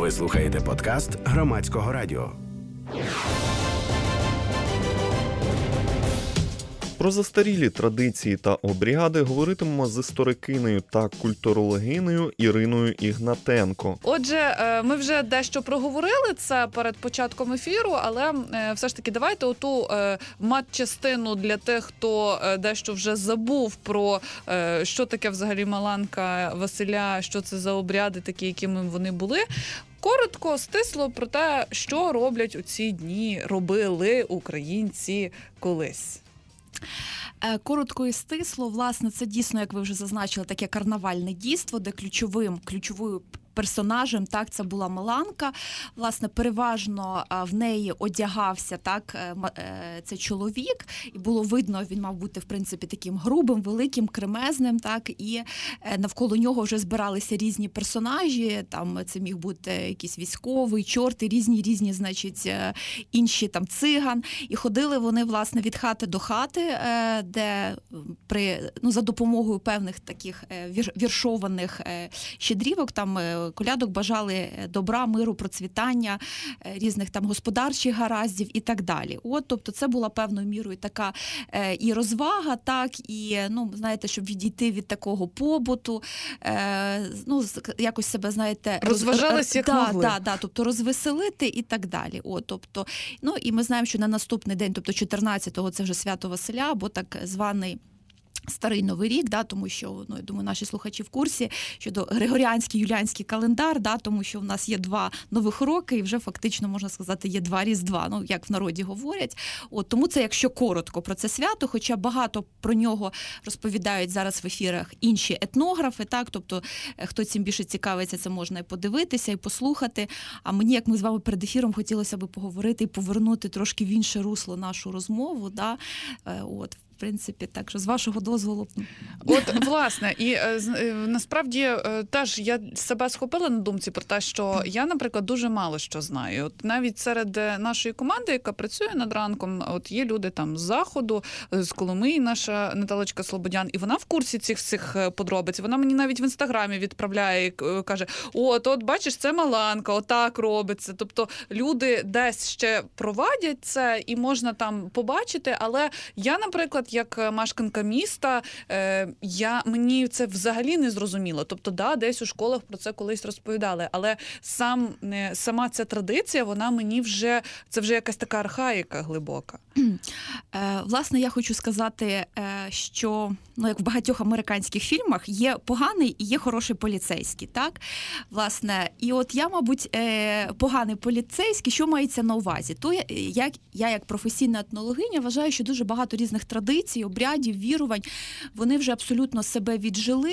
Ви слухаєте подкаст Громадського радіо. Про застарілі традиції та обряди говоритимемо з історикинею та культурологинею Іриною Ігнатенко. Отже, ми вже дещо проговорили це перед початком ефіру, але все ж таки давайте оту матчастину для тих, хто дещо вже забув про що таке взагалі Маланка Василя, що це за обряди такі, якими вони були. Коротко, стисло про те, що роблять у ці дні, робили українці колись. Коротко і стисло, власне, це дійсно, як ви вже зазначили, таке карнавальне дійство, де ключовою персонажем, так, це була Маланка. Власне, переважно в неї одягався, так, це чоловік, і було видно, він мав бути, в принципі, таким грубим, великим, кремезним, так, і навколо нього вже збиралися різні персонажі, там це міг бути якийсь військовий, чорти, різні, значить, інші там циган, і ходили вони, власне, від хати до хати, де за допомогою певних таких віршованих щедрівок, там колядок бажали добра, миру, процвітання, різних там господарчих гараздів і так далі. Тобто це була певною мірою така і розвага, так, і, знаєте, щоб відійти від такого побуту, якось себе, знаєте, розважались як могли. Тобто розвеселити і так далі. Тобто, і ми знаємо, що на наступний день, тобто 14-го, це вже свято Василя, або так званий Старий Новий рік, тому що, я думаю, наші слухачі в курсі, щодо григоріанський, юліанський календар, тому що в нас є 2 нових роки і вже фактично, можна сказати, є 2 Різдва, як в народі говорять. Тому це, якщо коротко про це свято, хоча багато про нього розповідають зараз в ефірах інші етнографи, так, тобто хто цим більше цікавиться, це можна і подивитися, і послухати. А мені, як ми з вами перед ефіром, хотілося б поговорити і повернути трошки в інше русло нашу розмову, в принципі, так що з вашого дозволу. Власне, і насправді теж я себе схопила на думці про те, що я, наприклад, дуже мало що знаю. Навіть серед нашої команди, яка працює над ранком, є люди там з Заходу, з Коломиї, наша Наталочка Слободян, і вона в курсі цих всіх подробиць. Вона мені навіть в Інстаграмі відправляє і каже, от бачиш, це Маланка, отак робиться. Тобто люди десь ще провадять це і можна там побачити, але я, наприклад, як мешканка міста, мені це взагалі не зрозуміло. Тобто, десь у школах про це колись розповідали, але сама ця традиція, вона мені вже, це вже якась така архаїка глибока. Власне, я хочу сказати, що, як в багатьох американських фільмах, є поганий і є хороший поліцейський, так? Власне, і я, мабуть, поганий поліцейський, що мається на увазі? То я як професійна етнологиня вважаю, що дуже багато різних традицій, обрядів, вірувань, вони вже абсолютно себе віджили,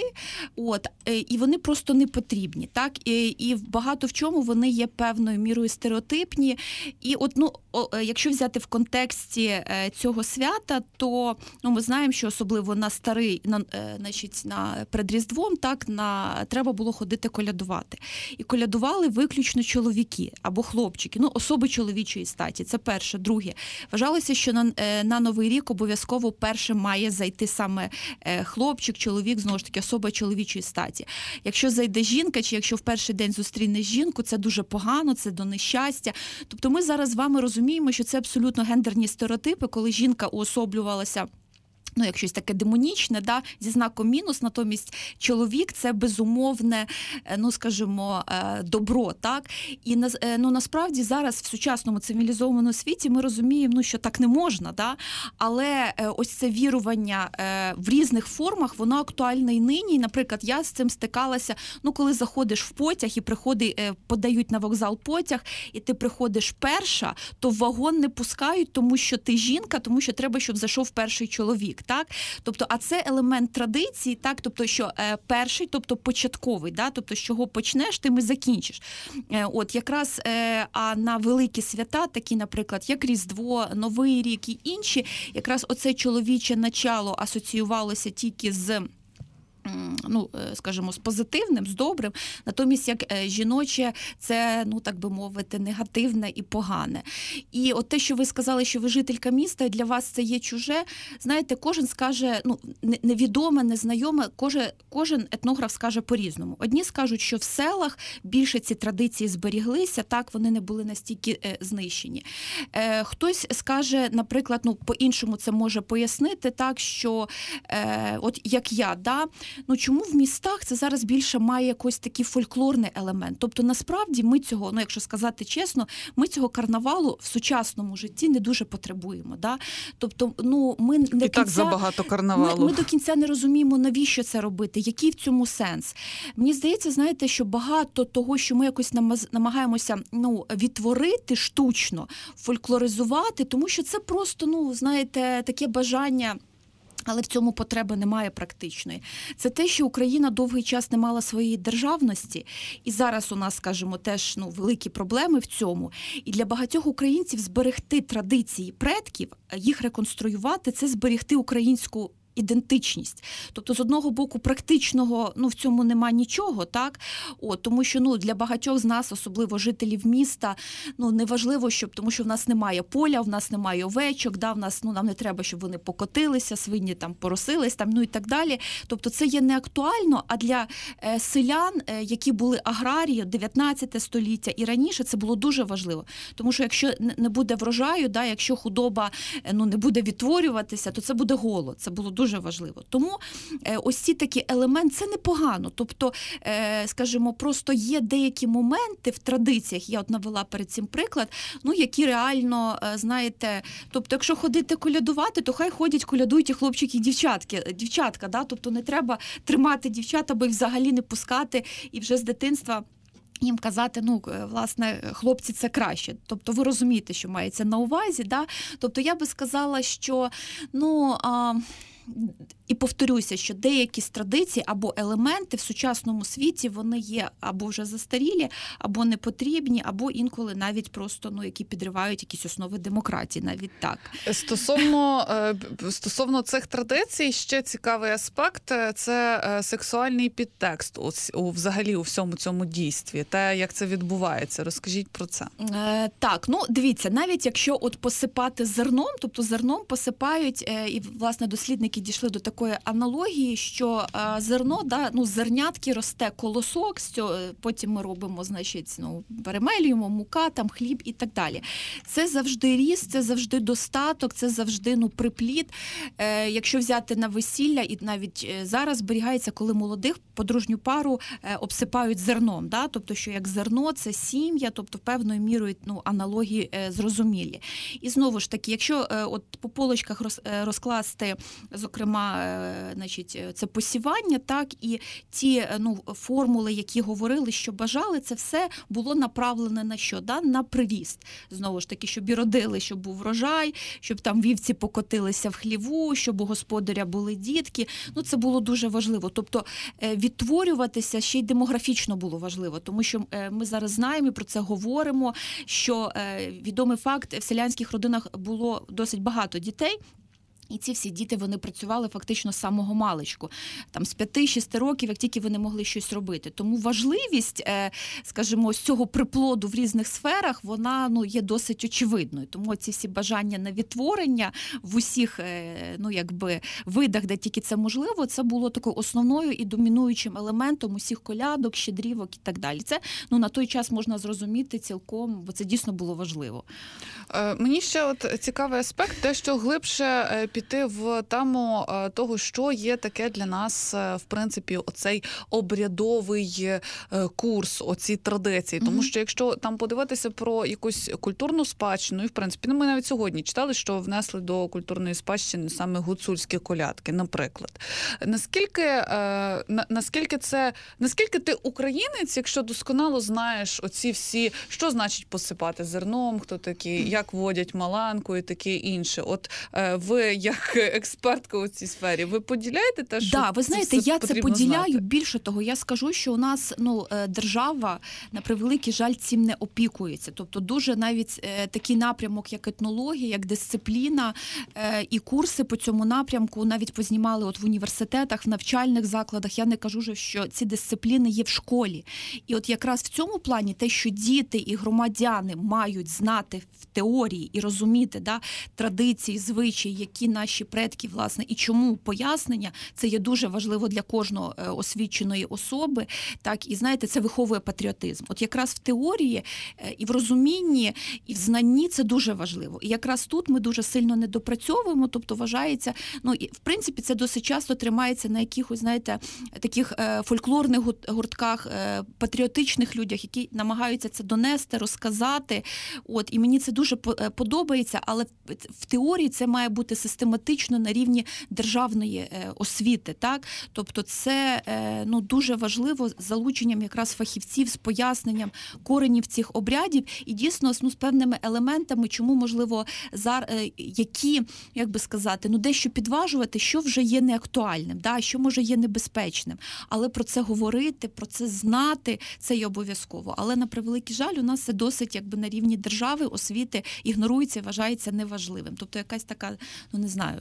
і вони просто не потрібні, так? І багато в чому вони є певною мірою стереотипні. І якщо взяти в контексті цього свята, то ми знаємо, що особливо на старий, перед Різдвом, так, треба було ходити колядувати. І колядували виключно чоловіки або хлопчики, особи чоловічої статі. Це перше. Друге, вважалося, що на Новий рік обов'язково першим має зайти саме хлопчик, чоловік, знову ж таки, особа чоловічої статі. Якщо зайде жінка, чи якщо в перший день зустріне жінку, це дуже погано, це до нещастя. Тобто ми зараз з вами розуміємо, що це абсолютно гендерні стереотипи, коли жінка уособлювалася як щось таке демонічне, зі знаком мінус, натомість чоловік – це безумовне, скажімо, добро, так? І насправді зараз в сучасному цивілізованому світі ми розуміємо, що так не можна, але ось це вірування в різних формах, воно актуальне і нині. Наприклад, я з цим стикалася, коли заходиш в потяг і подають на вокзал потяг, і ти приходиш перша, то в вагон не пускають, тому що ти жінка, тому що треба, щоб зайшов перший чоловік. Так? Тобто, а це елемент традиції, так? Тобто, що перший, тобто початковий, тобто з чого почнеш, тим і закінчиш. Якраз а на великі свята, такі, наприклад, як Різдво, Новий рік і інші, якраз оце чоловіче начало асоціювалося тільки з ну, скажімо, з позитивним, з добрим, натомість як жіноче це, ну, так би мовити, негативне і погане. І от те, що ви сказали, що ви жителька міста, і для вас це є чуже, знаєте, кожен скаже, ну, невідоме, незнайоме, кожен етнограф скаже по-різному. Одні скажуть, що в селах більше ці традиції зберіглися, так, вони не були настільки знищені. Хтось скаже, наприклад, ну, по-іншому це може пояснити, так, що от як я, да, ну чому в містах це зараз більше має якийсь такий фольклорний елемент? Тобто, насправді, ми цього, ну якщо сказати чесно, ми цього карнавалу в сучасному житті не дуже потребуємо. Да? Тобто, ну, ми не і так забагато карнавалу. Ми до кінця не розуміємо, навіщо це робити, який в цьому сенс. Мені здається, знаєте, що багато того, що ми якось намагаємося, ну, відтворити штучно, фольклоризувати, тому що це просто, ну, знаєте, таке бажання. Але в цьому потреби немає практичної. Це те, що Україна довгий час не мала своєї державності, і зараз у нас, скажімо, теж, ну, великі проблеми в цьому. І для багатьох українців зберегти традиції предків, їх реконструювати – це зберегти українську ідентичність. Тобто, з одного боку, практичного, ну, в цьому нема нічого, так? Тому що, ну, для багатьох з нас, особливо жителів міста, ну, неважливо, тому що в нас немає поля, в нас немає овечок, да, в нас, ну, нам не треба, щоб вони покотилися, свині там поросились, там, ну, і так далі. Тобто, це є не актуально, а для селян, які були аграрії 19 століття і раніше, це було дуже важливо. Тому що якщо не буде врожаю, да, якщо худоба, ну, не буде відтворюватися, то це буде голод. Це було дуже важливо. Тому ось ці такі елементи, це непогано. Тобто, скажімо, просто є деякі моменти в традиціях, я от навела перед цим приклад, ну, які реально, знаєте, тобто, якщо ходити колядувати, то хай ходять, колядують і хлопчики, і дівчатка, да? Тобто не треба тримати дівчат, аби їх взагалі не пускати і вже з дитинства їм казати, ну, власне, хлопці, це краще. Тобто ви розумієте, що мається на увазі, да? Тобто я би сказала, що, ну, і повторюся, що деякі з традицій або елементи в сучасному світі, вони є або вже застарілі, або непотрібні, або інколи навіть просто, ну, які підривають якісь основи демократії, навіть так. Стосовно цих традицій, ще цікавий аспект – це сексуальний підтекст взагалі у всьому цьому дійстві, те, як це відбувається. Розкажіть про це. Так, ну, дивіться, навіть якщо от посипати зерном, тобто зерном посипають, і, власне, дослідники дійшли до такої аналогії, що зерно, да, ну, зернятки росте колосок, потім ми робимо, значить, ну, перемелюємо, мука, там, хліб і так далі. Це завжди ріст, це завжди достаток, це завжди, ну, приплід. Якщо взяти на весілля, і навіть зараз зберігається, коли молодих подружню пару обсипають зерном, да? Тобто, що як зерно – це сім'я, тобто певною мірою, ну, аналогії зрозумілі. І знову ж таки, якщо от по полочках розкласти, зокрема, значить, це посівання, так, і ті, ну, формули, які говорили, що бажали, це все було направлене на що? Да? На приріст. Знову ж таки, щоб і родили, щоб був врожай, щоб там вівці покотилися в хліву, щоб у господаря були дітки. Ну, це було дуже важливо. Тобто відтворюватися ще й демографічно було важливо, тому що ми зараз знаємо і про це говоримо, що відомий факт, в селянських родинах було досить багато дітей. І ці всі діти, вони працювали фактично з самого маличку, там з 5-6 років, як тільки вони могли щось робити. Тому важливість, скажімо, з цього приплоду в різних сферах, вона, ну, є досить очевидною. Тому ці всі бажання на відтворення в усіх, ну, якби, видах, де тільки це можливо, це було такою основною і домінуючим елементом усіх колядок, щедрівок і так далі. Це, ну, на той час можна зрозуміти цілком, бо це дійсно було важливо. Мені ще от цікавий аспект, те, що глибше піти в тему того, що є таке для нас, в принципі, оцей обрядовий курс, оці традиції. Тому що якщо там подивитися про якусь культурну спадщину, і, в принципі, ну, ми навіть сьогодні читали, що внесли до культурної спадщини саме гуцульські колядки, наприклад. Наскільки ти українець, якщо досконало знаєш оці всі, що значить посипати зерном, хто такі, як водять маланку і таке інше. От ви як експертка у цій сфері, ви поділяєте те, що Да, ви знаєте, все я це потрібно поділяю. знати? Більше того, я скажу, що у нас держава, на превеликий жаль, цим не опікується. Тобто дуже навіть такий напрямок, як етнологія, як дисципліна і курси по цьому напрямку навіть познімали от в університетах, в навчальних закладах. Я не кажу, що ці дисципліни є в школі. І от якраз в цьому плані те, що діти і громадяни мають знати в теорії і розуміти традиції, звичаї, які наші предки, власне, і чому пояснення, це є дуже важливо для кожного освіченої особи, так, і знаєте, це виховує патріотизм. От якраз в теорії і в розумінні, і в знанні це дуже важливо. І якраз тут ми дуже сильно недопрацьовуємо, тобто вважається, і в принципі це досить часто тримається на якихось, знаєте, таких фольклорних гуртках, патріотичних людях, які намагаються це донести, розказати. От, і мені це дуже подобається, але в теорії це має бути систематично на рівні державної освіти, так? Тобто це дуже важливо з залученням якраз фахівців, з поясненням коренів цих обрядів і дійсно з певними елементами, чому, можливо, які, як би сказати, дещо підважувати, що вже є неактуальним, що може є небезпечним. Але про це говорити, про це знати, це є обов'язково. Але, на превеликий жаль, у нас це досить на рівні держави, освіти ігнорується, вважається неважливим. Тобто якась така, не знаю,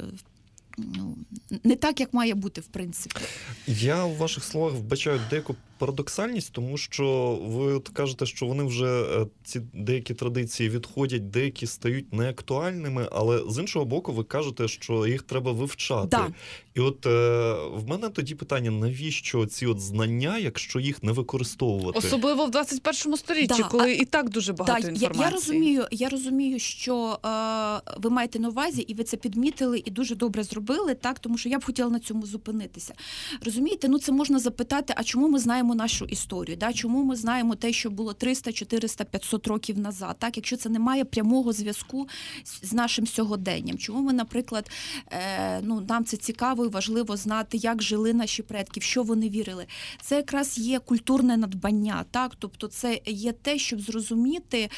не так, як має бути, в принципі. Я у ваших словах вбачаю деяку парадоксальність, тому що ви от кажете, що вони вже ці деякі традиції відходять, деякі стають неактуальними, але з іншого боку ви кажете, що їх треба вивчати. Да. І от в мене тоді питання, навіщо ці от знання, якщо їх не використовувати? Особливо в 21 столітті, коли і так дуже багато інформації. Я розумію, що ви маєте на увазі, і ви це підмітили, і дуже добре зробили, так, тому що я б хотіла на цьому зупинитися. Розумієте, це можна запитати, а чому ми знаємо нашу історію, чому ми знаємо те, що було 300, 400, 500 років назад, так, якщо це не має прямого зв'язку з нашим сьогоденням. Чому ми, наприклад, нам це цікаво і важливо знати, як жили наші предки, в що вони вірили. Це якраз є культурне надбання, так, тобто це є те, щоб зрозуміти,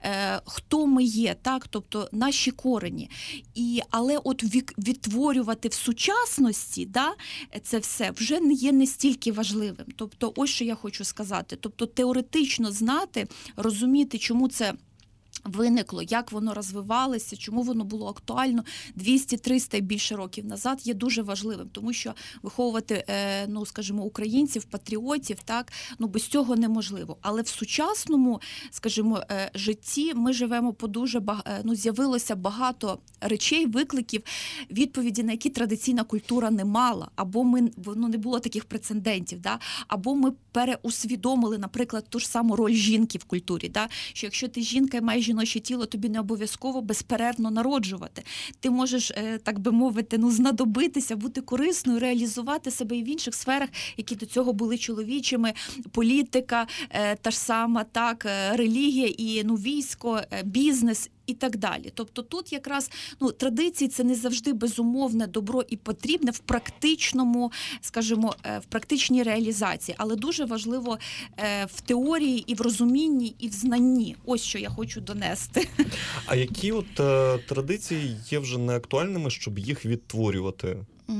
хто ми є, так, тобто наші корені. Але от відтворювати в сучасності, це все вже не є не стільки важливим. Тобто, ось що я хочу сказати. Тобто, теоретично знати, розуміти, чому це виникло, як воно розвивалося, чому воно було актуально 200, 300 і більше років назад, є дуже важливим, тому що виховувати, скажімо, українців, патріотів, так, без цього неможливо. Але в сучасному, скажімо, житті ми живемо по дуже з'явилося багато речей, викликів, відповіді, на які традиційна культура не мала, або не було таких прецедентів, або ми переусвідомили, наприклад, ту ж саму роль жінки в культурі, що якщо ти жінка і маєш жіноче тіло, тобі не обов'язково безперервно народжувати. Ти можеш, так би мовити, знадобитися, бути корисною, реалізувати себе і в інших сферах, які до цього були чоловічими, політика, та ж сама, так, релігія і військо, бізнес і так далі. Тобто тут якраз традиції – це не завжди безумовне добро і потрібне в практичному, скажімо, в практичній реалізації, але дуже важливо в теорії і в розумінні, і в знанні. Ось що я хочу донести. А які от традиції є вже неактуальними, щоб їх відтворювати?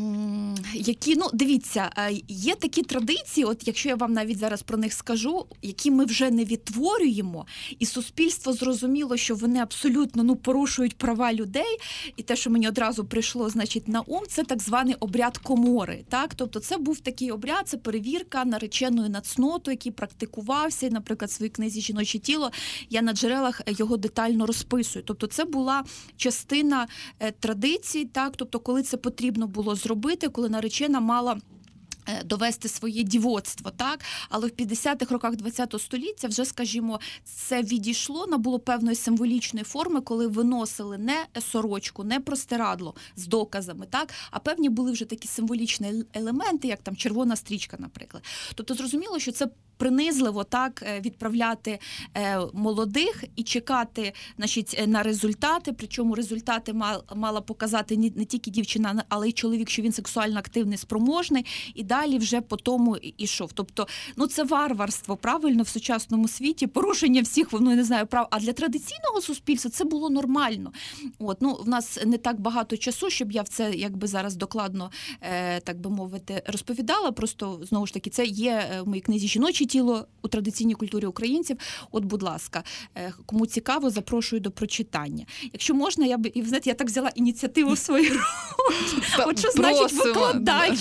Які, дивіться, є такі традиції, от якщо я вам навіть зараз про них скажу, які ми вже не відтворюємо, і суспільство зрозуміло, що вони абсолютно порушують права людей, і те, що мені одразу прийшло, значить, на ум, це так званий обряд комори, так? Тобто це був такий обряд, це перевірка нареченої на цноту, який практикувався, і, наприклад, в своїй книзі «Жіноче тіло» я на джерелах його детально розписую. Тобто це була частина традицій, так? Тобто коли це потрібно було зробити, коли наречена мала довести своє дівоцтво, так? Але в 50-х роках ХХ століття вже, скажімо, це відійшло, набуло певної символічної форми, коли виносили не сорочку, не простирадло з доказами, так? А певні були вже такі символічні елементи, як там червона стрічка, наприклад. Тобто зрозуміло, що це принизливо так відправляти молодих і чекати, значить, на результати. Причому результати мала показати не тільки дівчина, але й чоловік, що він сексуально активний, спроможний, і далі вже по тому ішов. Тобто, ну це варварство, правильно, в сучасному світі, порушення всіх, ну, не знаю, прав. А для традиційного суспільства це було нормально. От, ну, в нас не так багато часу, щоб я в це якби зараз докладно, так би мовити, розповідала. Просто, знову ж таки, це є в моїй книзі «Жіноче тіло у традиційній культурі українців». От, будь ласка, кому цікаво, запрошую до прочитання. Якщо можна, я б, і знаєте, я так взяла ініціативу в свої руки. От що значить викладач?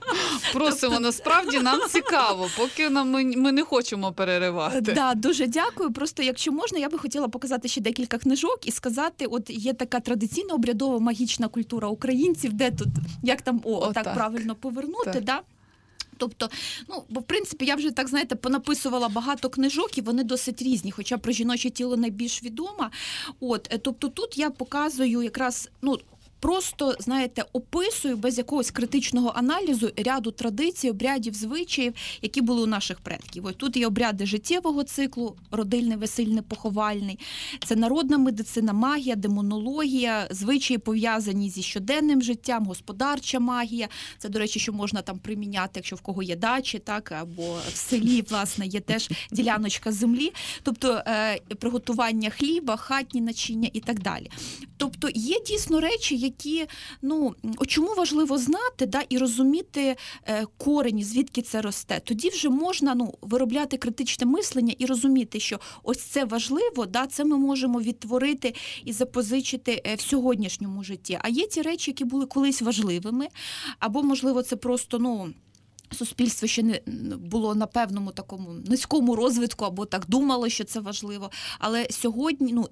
Просимо, насправді нам цікаво, поки ми не хочемо переривати. Да, дуже дякую. Просто, якщо можна, я би хотіла показати ще декілька книжок і сказати, от є така традиційна обрядова магічна культура українців, де тут, як там, так правильно повернути, так. Да? Тобто, ну, бо в принципі я вже так, знаєте, понаписувала багато книжок, і вони досить різні, хоча про жіноче тіло найбільш відома. От, тобто тут я показую якраз, ну, просто, знаєте, описую без якогось критичного аналізу ряду традицій, обрядів, звичаїв, які були у наших предків. Ось тут є обряди життєвого циклу, родильний, весільний, поховальний. Це народна медицина, магія, демонологія, звичаї пов'язані зі щоденним життям, господарча магія. Це, до речі, що можна там приміняти, якщо в кого є дачі, так, або в селі, власне, є теж діляночка землі. Тобто приготування хліба, хатні начиння і так далі. Тобто є дійсно речі, які, ну, чому важливо знати, да, і розуміти корені, звідки це росте. Тоді вже можна, ну, виробляти критичне мислення і розуміти, що ось це важливо, да, це ми можемо відтворити і запозичити в сьогоднішньому житті. А є ті речі, які були колись важливими, або, можливо, це просто, ну, суспільство ще не було на певному такому низькому розвитку, або так думало, що це важливо. Але сьогодні, ну,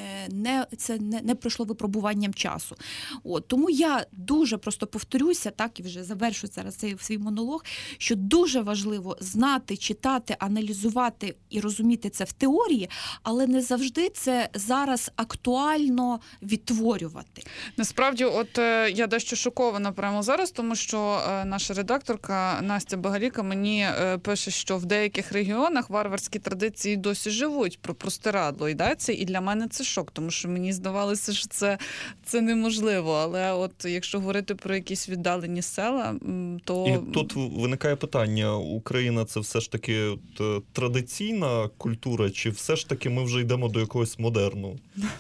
це не пройшло випробуванням часу. От, тому я дуже просто повторюся, так, і вже завершу зараз цей свій монолог, що дуже важливо знати, читати, аналізувати і розуміти це в теорії, але не завжди це зараз актуально відтворювати. Насправді, от я дещо шокована прямо зараз, тому що наша редакторка Настя Багаліка мені пише, що в деяких регіонах варварські традиції досі живуть, про простирадло йдеться, і для мене це шок, тому що мені здавалося, що це неможливо, але от якщо говорити про якісь віддалені села, то... І тут виникає питання, Україна це все ж таки традиційна культура, чи все ж таки ми вже йдемо до якогось модерну?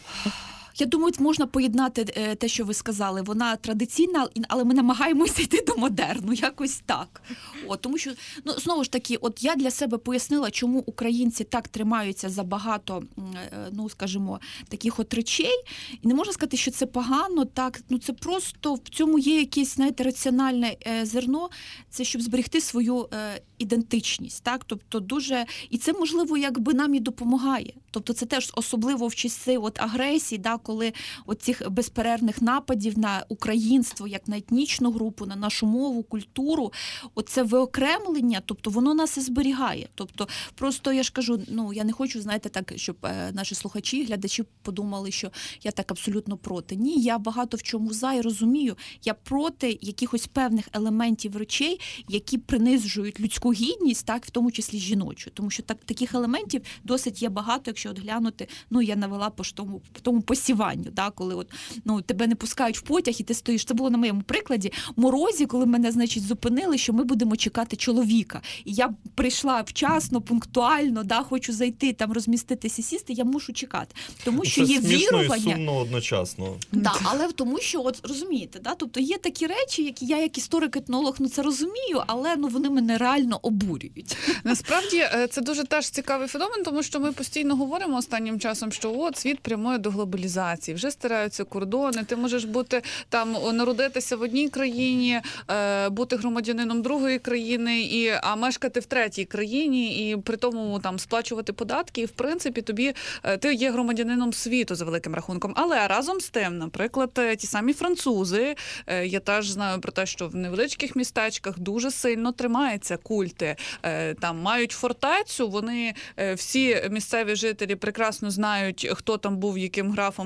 Я думаю, можна поєднати те, що ви сказали. Вона традиційна, але ми намагаємося йти до модерну, якось так. От, тому що, ну, знову ж таки, от я для себе пояснила, чому українці так тримаються за багато, ну, скажімо, таких от речей. І не можна сказати, що це погано, так, ну, це просто, в цьому є якесь, знаєте, раціональне зерно, це щоб зберегти свою ідентичність, так, тобто дуже, і це, можливо, якби нам і допомагає. Тобто це теж особливо в часи от агресії, да, коли от цих безперервних нападів на українство, як на етнічну групу, на нашу мову, культуру, оце виокремлення, тобто воно нас і зберігає. Тобто просто, я ж кажу, ну, я не хочу, знаєте, так, щоб наші слухачі, глядачі подумали, що я так абсолютно проти. Ні, я багато в чому за і розумію, я проти якихось певних елементів речей, які принижують людську гідність, так, в тому числі жіночу. Тому що таких елементів досить є багато, якщо от глянути, ну, я навела по тому посіванню, да, коли от, ну, тебе не пускають в потяг, і ти стоїш. Це було на моєму прикладі. Морозі, коли мене, значить, зупинили, що ми будемо чекати чоловіка. І я прийшла вчасно, пунктуально, да, хочу зайти, там, розміститися, сісти, я мушу чекати. Тому що це є вірування. Це смішно і сумно одночасно. Да, але в тому, що, от, розумієте, да, тобто є такі речі, які я, як історик-етнолог, ну, це розумію, але, ну, вони мене реально обурюють. Насправді, це дуже теж цікавий феномен, тому що ми постійно говоримо останнім часом, що от світ прямує до глобалізації, вже стираються кордони, ти можеш бути там, народитися в одній країні, бути громадянином другої країни, а мешкати в третій країні, і при тому там сплачувати податки, і в принципі ти є громадянином світу за великим рахунком. Але разом з тим, наприклад, ті самі французи, я теж знаю про те, що в невеличких містечках дуже сильно тримаються культи, там мають фортецю, вони всі місцеві жителі прекрасно знають, хто там був яким графом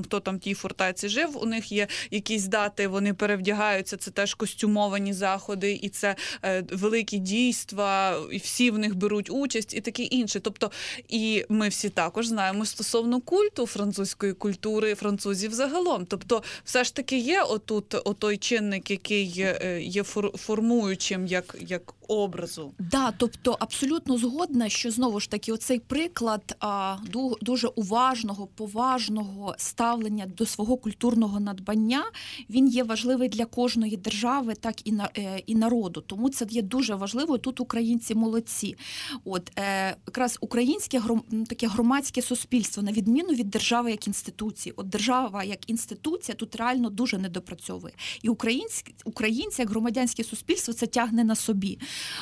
хто там в тій фортеці жив, у них є якісь дати, вони перевдягаються, це теж костюмовані заходи, і це великі дійства, і всі в них беруть участь, і таке інше. Тобто, і ми всі також знаємо стосовно культу французької культури, французів загалом. Тобто, все ж таки є отут отой чинник, який є формуючим як образу. Да, тобто абсолютно згодна, що знову ж таки оцей приклад дуже уважного, поважного ставлення до свого культурного надбання, він є важливий для кожної держави, так і народу. Тому це є дуже важливо. Тут українці молодці. От якраз українське таке громадське суспільство, на відміну від держави як інституції. От держава як інституція тут реально дуже недопрацьовує. І українці як громадянське суспільство це тягне на собі.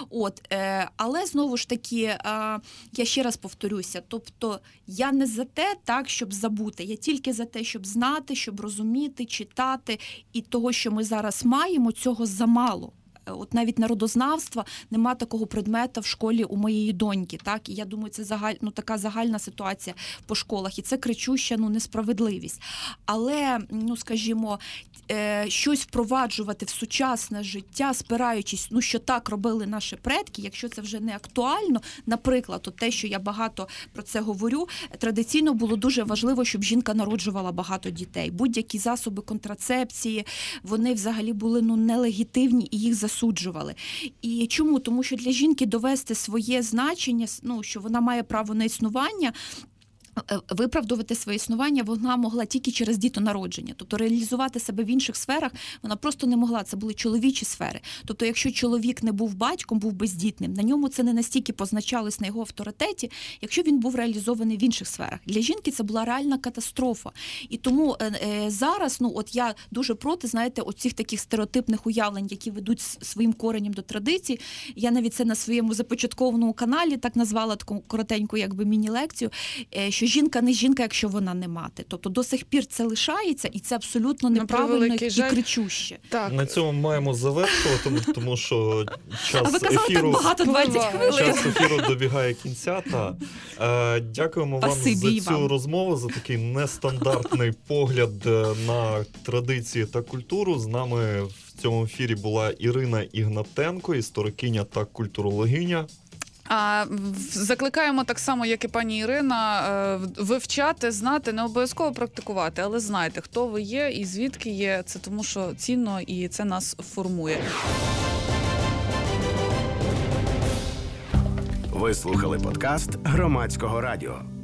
Але знову ж таки, я ще раз повторюся, тобто я не за те, так, щоб забути, я тільки за те, щоб знати, щоб розуміти, читати, і того, що ми зараз маємо, цього замало. От навіть народознавства нема такого предмета в школі у моєї доньки, так, і я думаю, це така загальна ситуація по школах, і це кричуща несправедливість. Але, скажімо, щось впроваджувати в сучасне життя, спираючись, що так робили наші предки, якщо це вже не актуально, наприклад, те, що я багато про це говорю, традиційно було дуже важливо, щоб жінка народжувала багато дітей. Будь-які засоби контрацепції, вони взагалі були нелегітимні і їх засуджували. І чому? Тому що для жінки довести своє значення, що вона має право на існування, виправдувати своє існування вона могла тільки через дітонародження. Тобто реалізувати себе в інших сферах вона просто не могла. Це були чоловічі сфери. Тобто якщо чоловік не був батьком, був бездітним, на ньому це не настільки позначалось на його авторитеті, якщо він був реалізований в інших сферах. Для жінки це була реальна катастрофа. І тому зараз, я дуже проти, знаєте, оцих таких стереотипних уявлень, які ведуть своїм коренем до традицій. Я навіть це на своєму започаткованому каналі так назвала, таку коротеньку міні-лекцію, що жінка не жінка, якщо вона не мати. Тобто до сих пір це лишається, і це абсолютно неправильно і кричуще. Так. На цьому маємо завершувати, тому що час ефіру, багато, 20 хвилин. Час ефіру добігає кінця. Дякуємо вам за цю розмову, за такий нестандартний погляд на традиції та культуру. З нами в цьому ефірі була Ірина Ігнатенко, історикиня та культурологиня. Закликаємо так само, як і пані Ірина, вивчати, знати, не обов'язково практикувати, але знайте, хто ви є і звідки є. Це тому, що цінно і це нас формує. Ви слухали подкаст Громадського радіо.